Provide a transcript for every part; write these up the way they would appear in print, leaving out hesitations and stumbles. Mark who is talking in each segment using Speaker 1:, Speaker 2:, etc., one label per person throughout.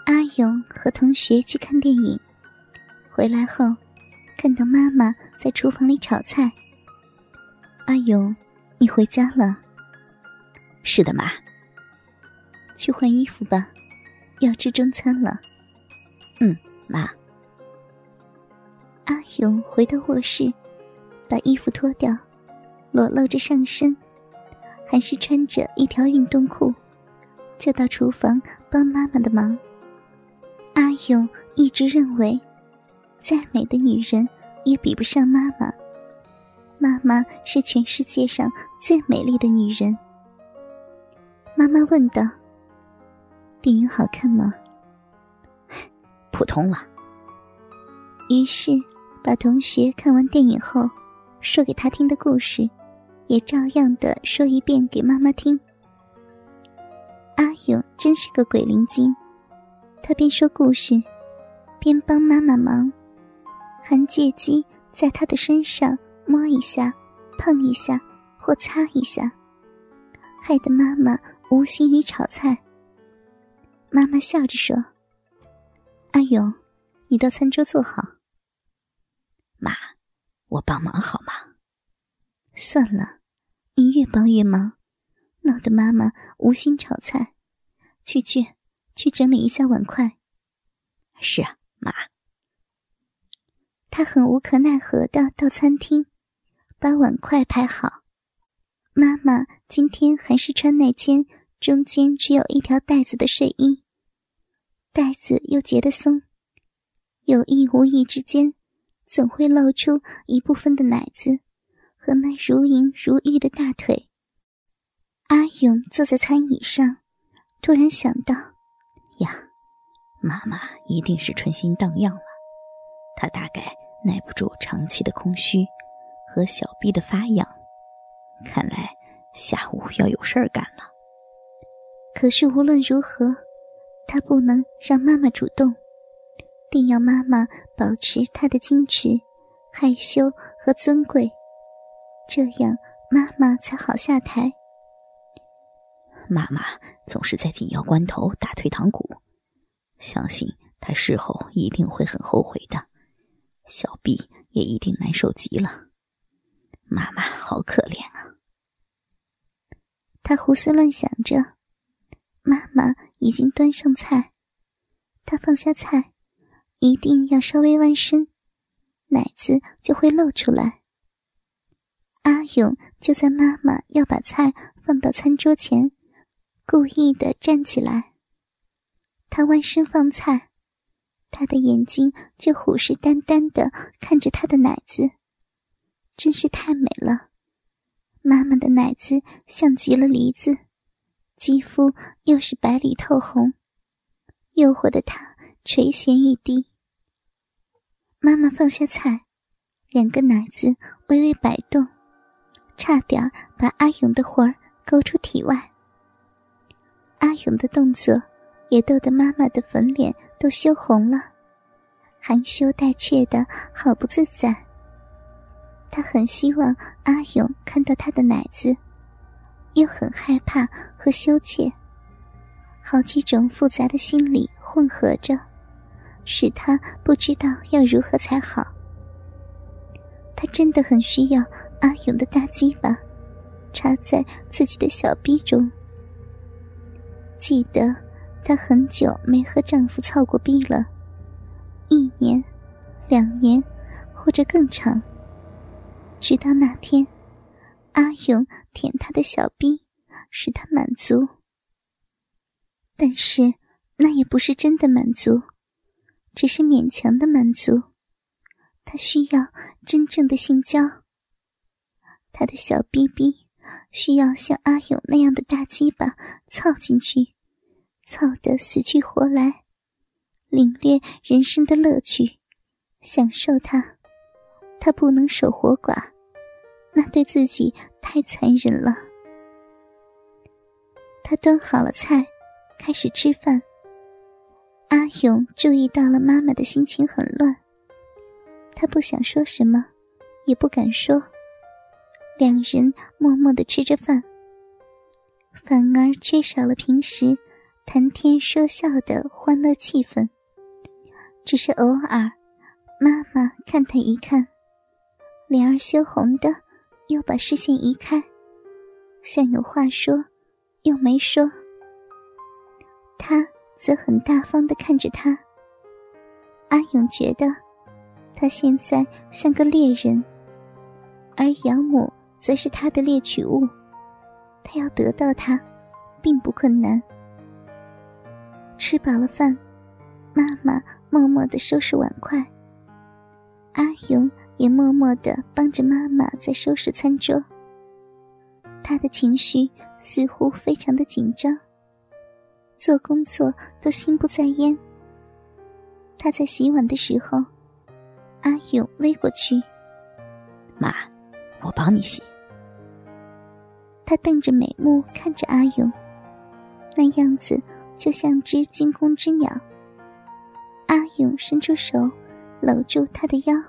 Speaker 1: 阿勇和同学去看电影，回来后看到妈妈在厨房里炒菜。阿勇，你回家了？
Speaker 2: 是的，妈。
Speaker 1: 去换衣服吧，要吃中餐了。
Speaker 2: 妈。
Speaker 1: 阿勇回到卧室，把衣服脱掉，裸露着上身，还是穿着一条运动裤，就到厨房帮妈妈的忙。阿勇一直认为，再美的女人也比不上妈妈。妈妈是全世界上最美丽的女人。妈妈问道：“电影好看吗？”
Speaker 2: 普通了。
Speaker 1: 于是把同学看完电影后说给他听的故事也照样的说一遍给妈妈听。阿勇真是个鬼灵精，他边说故事边帮妈妈忙，还借机在她的身上摸一下、碰一下或擦一下，害得妈妈无心于炒菜。妈妈笑着说：“阿勇，你到餐桌坐好。”
Speaker 2: 妈，我帮忙好吗？
Speaker 1: 算了，你越帮越忙，闹得妈妈无心炒菜。去整理一下碗筷。
Speaker 2: 是啊，妈。
Speaker 1: 他很无可奈何地到餐厅，把碗筷排好。妈妈今天还是穿那件中间只有一条带子的睡衣，带子又结得松，有意无意之间总会露出一部分的奶子和那如莹如玉的大腿。阿勇坐在餐椅上，突然想到，
Speaker 2: 呀，妈妈一定是春心荡漾了，她大概耐不住长期的空虚和小臂的发痒，看来下午要有事儿干了。
Speaker 1: 可是无论如何，他不能让妈妈主动，定要妈妈保持她的矜持、害羞和尊贵，这样妈妈才好下台。
Speaker 2: 妈妈总是在紧要关头打退堂鼓，相信她事后一定会很后悔的，小臂也一定难受极了。妈妈好可怜啊。
Speaker 1: 他胡思乱想着，妈妈已经端上菜，他放下菜，一定要稍微弯身，奶子就会露出来。阿勇就在妈妈要把菜放到餐桌前，故意地站起来。他弯身放菜，他的眼睛就虎视眈眈地看着他的奶子，真是太美了。妈妈的奶子像极了梨子，肌肤又是白里透红，诱惑得他垂涎欲滴。妈妈放下菜，两个奶子微微摆动，差点把阿勇的魂儿勾出体外。阿勇的动作也逗得妈妈的粉脸都羞红了，含羞带怯的好不自在。他很希望阿勇看到他的奶子，又很害怕和羞怯，好几种复杂的心理混合着，使他不知道要如何才好。他真的很需要阿勇的大鸡巴插在自己的小逼中。记得她很久没和丈夫操过逼了，1年、2年或者更长。直到那天，阿勇舔她的小逼，使她满足。但是那也不是真的满足，只是勉强的满足。她需要真正的性交。她的小逼逼需要像阿勇那样的大鸡巴操进去，操得死去活来，领略人生的乐趣，享受它。她不能守活寡，那对自己太残忍了。她端好了菜，开始吃饭。阿勇注意到了妈妈的心情很乱，他不想说什么，也不敢说。两人默默地吃着饭，反而缺少了平时谈天说笑的欢乐气氛。只是偶尔妈妈看他一看，脸儿羞红的又把视线移开，像有话说又没说。他则很大方地看着他。阿勇觉得他现在像个猎人，而养母则是他的猎取物，他要得到他并不困难。吃饱了饭，妈妈默默地收拾碗筷，阿勇也默默地帮着妈妈在收拾餐桌。他的情绪似乎非常的紧张，做工作都心不在焉。他在洗碗的时候，阿勇围过去：“
Speaker 2: 妈，我帮你洗。”
Speaker 1: 他瞪着美目看着阿勇，那样子就像只惊弓之鸟。阿勇伸出手搂住他的腰，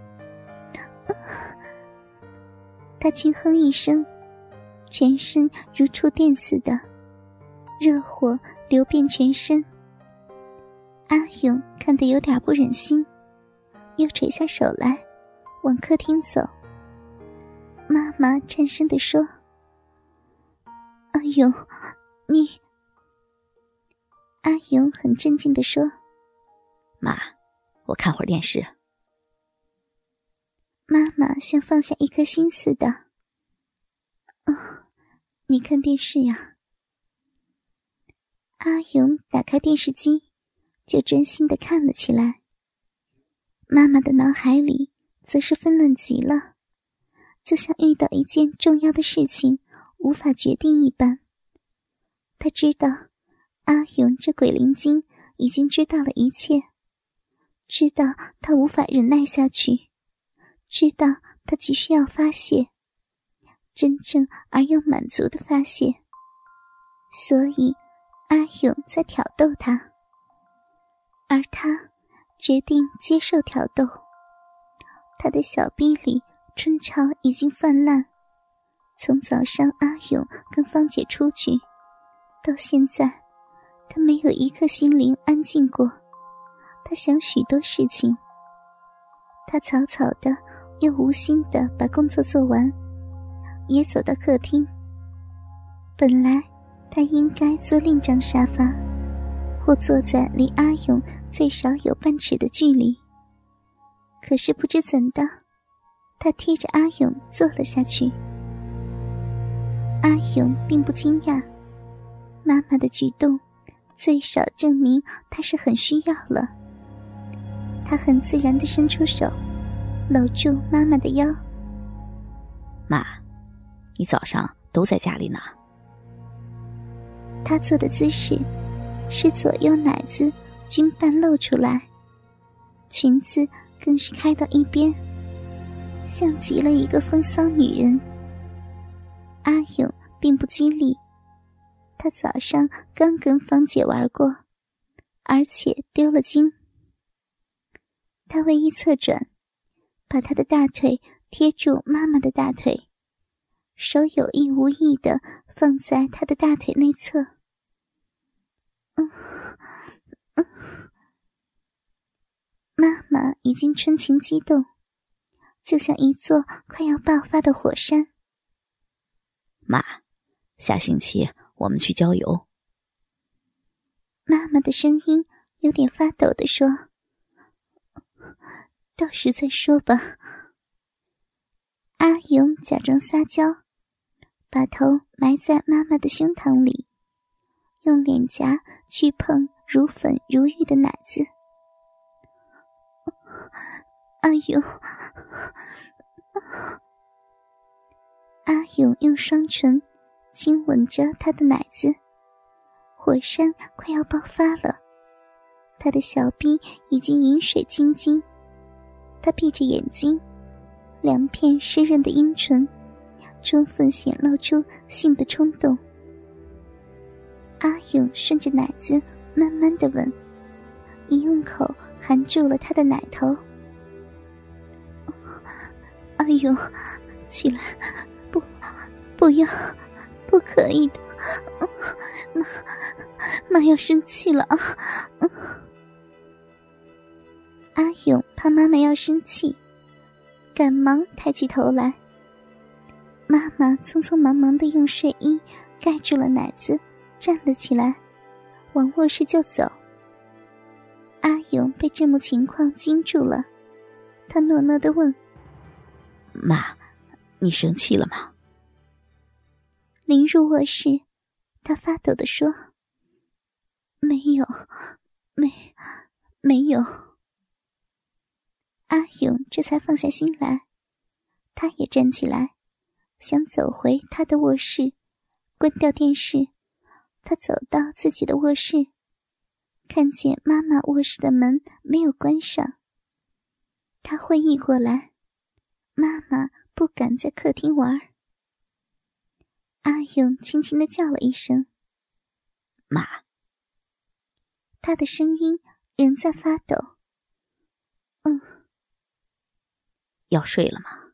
Speaker 1: 他轻哼一声，全身如触电似的，热火流遍全身。阿勇看得有点不忍心，又垂下手来往客厅走。妈妈颤声地说：“阿勇，你……”阿勇很镇静地说：“
Speaker 2: 妈，我看会儿电视。”
Speaker 1: 妈妈像放下一颗心似的：“哦，你看电视呀。”阿勇打开电视机，就专心地看了起来。妈妈的脑海里则是纷乱极了，就像遇到一件重要的事情无法决定一般。她知道阿勇这鬼灵精已经知道了一切，知道他无法忍耐下去，知道他急需要发泄，真正而又满足的发泄。所以阿勇在挑逗他，而他决定接受挑逗。他的小臂里春潮已经泛滥，从早上阿勇跟芳姐出去到现在，他没有一刻心灵安静过。他想许多事情，他草草的又无心的把工作做完，也走到客厅。本来他应该坐另张沙发，或坐在离阿勇最少有半尺的距离，可是不知怎的，他贴着阿勇坐了下去。阿勇并不惊讶，妈妈的举动最少证明他是很需要了。他很自然地伸出手搂住妈妈的腰：“
Speaker 2: 妈，你早上都在家里呢。”
Speaker 1: 他坐的姿势是左右奶子均半露出来，裙子更是开到一边，像极了一个风骚女人。阿勇并不激励，他早上刚跟芳姐玩过，而且丢了精。他微一侧转，把他的大腿贴住妈妈的大腿，手有意无意地放在他的大腿内侧。妈妈已经春情激动，就像一座快要爆发的火山。
Speaker 2: 妈，下星期我们去郊游。
Speaker 1: 妈妈的声音有点发抖地说：“到时再说吧。”阿勇假装撒娇，把头埋在妈妈的胸膛里，用脸颊去碰如粉如玉的奶子。阿勇，阿勇用双唇亲吻着她的奶子，火山快要爆发了，他的小臂已经饮水晶晶。他闭着眼睛，两片湿润的阴唇充分显露出性的冲动。阿勇顺着奶子慢慢地吻，一用口含住了他的奶头。阿勇，起来，不要，不可以的。 妈要生气了啊！阿勇怕妈妈要生气，赶忙抬起头来。妈妈匆匆忙忙地用睡衣盖住了奶子，站了起来，往卧室就走。阿勇被这幕情况惊住了，他诺诺地问：
Speaker 2: 妈，你生气了吗？
Speaker 1: 临入卧室，他发抖地说：没有。阿勇这才放下心来，他也站起来，想走回他的卧室，关掉电视。他走到自己的卧室，看见妈妈卧室的门没有关上。他会意过来，妈妈不敢在客厅玩。阿勇轻轻地叫了一声：
Speaker 2: 妈。
Speaker 1: 他的声音仍在发抖。
Speaker 2: 要睡了吗？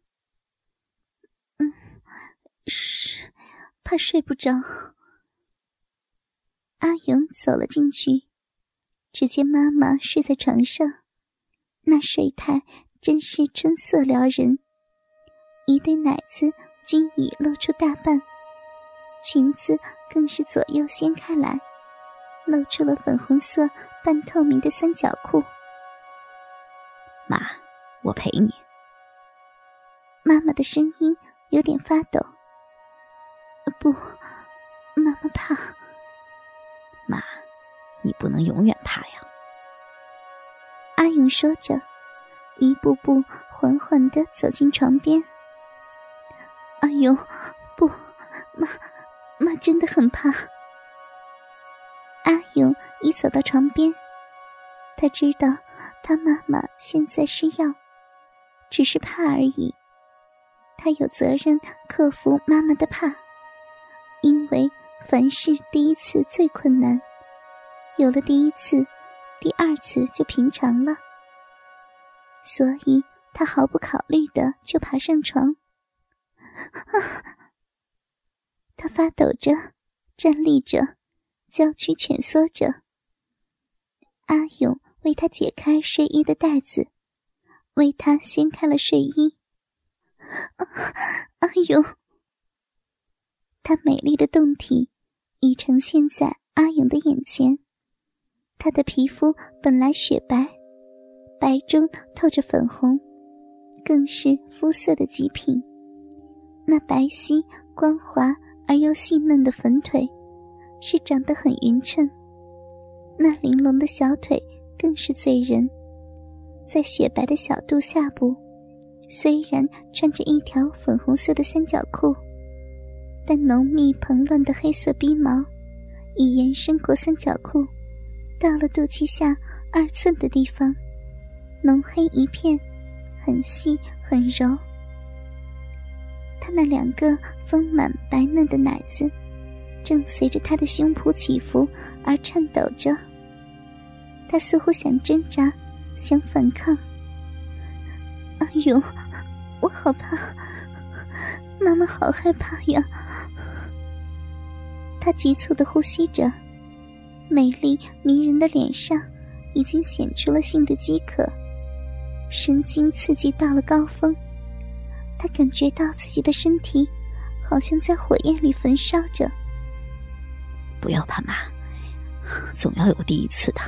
Speaker 1: 是，怕睡不着。阿勇走了进去，只见妈妈睡在床上，那睡态真是春色撩人，一对奶子均已露出大半，裙子更是左右掀开来，露出了粉红色半透明的三角裤。
Speaker 2: 妈，我陪你。
Speaker 1: 妈妈的声音有点发抖。不，妈妈怕。
Speaker 2: 妈，你不能永远怕呀。
Speaker 1: 阿勇说着，一步步缓缓地走进床边。阿勇，不，妈真的很怕。阿勇已走到床边，他知道他妈妈现在是要，只是怕而已。他有责任克服妈妈的怕，因为凡事第一次最困难，有了第一次，第二次就平常了。所以他毫不考虑的就爬上床。他发抖着，站立着，娇躯蜷缩着。阿勇为他解开睡衣的带子，为他掀开了睡衣。阿勇，他美丽的胴体已呈现在阿勇的眼前。他的皮肤本来雪白，白中透着粉红，更是肤色的极品。那白皙光滑而又细嫩的粉腿是长得很匀称，那玲珑的小腿更是醉人。在雪白的小肚下部，虽然穿着一条粉红色的三角裤，但浓密蓬乱的黑色逼毛已延伸过三角裤，到了肚脐下2寸的地方，浓黑一片，很细很柔。他那2个丰满白嫩的奶子正随着他的胸脯起伏而颤抖着。他似乎想挣扎，想反抗。阿勇，我好怕，妈妈好害怕呀。他急促地呼吸着，美丽迷人的脸上已经显出了性的饥渴，神经刺激到了高峰。他感觉到自己的身体好像在火焰里焚烧着。
Speaker 2: 不要怕，妈，总要有第一次的。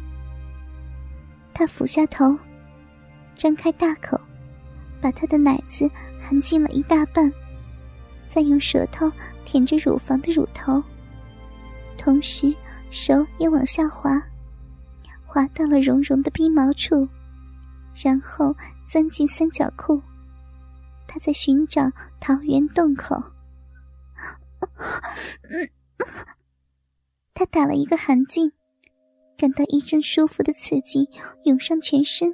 Speaker 1: 他俯下头，张开大口，把他的奶子含进了一大半，再用舌头舔着乳房的乳头，同时手也往下滑，滑到了绒绒的逼毛处，然后钻进三角裤。他在寻找桃源洞口。他打了一个寒噤，感到一阵舒服的刺激涌上全身。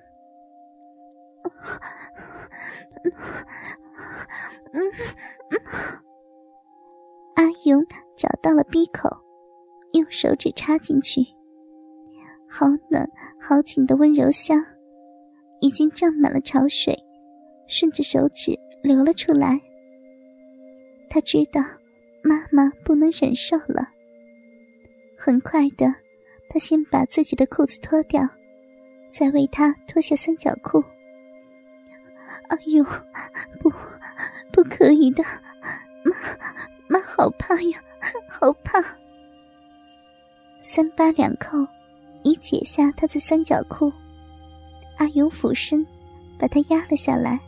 Speaker 1: 阿勇找到了逼口，用手指插进去，好暖好紧的温柔香已经胀满了潮水，顺着手指流了出来。他知道妈妈不能忍受了。很快的，她先把自己的裤子脱掉，再为他脱下三角裤。哎呦，不可以的，妈好怕呀，好怕。三扒两扣，已解下他的三角裤。阿勇俯身把他压了下来。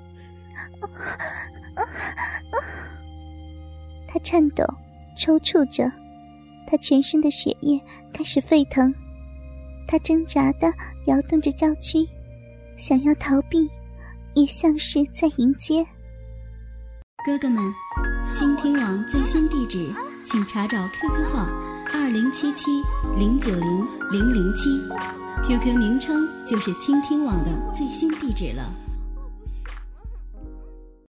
Speaker 1: 他颤抖抽搐着，他全身的血液开始沸腾。他挣扎地摇动着娇躯，想要逃避，也像是在迎接。
Speaker 3: 哥哥们，倾听网最新地址请查找 QQ 号2077090007，QQ 名称就是倾听网的最新地址了。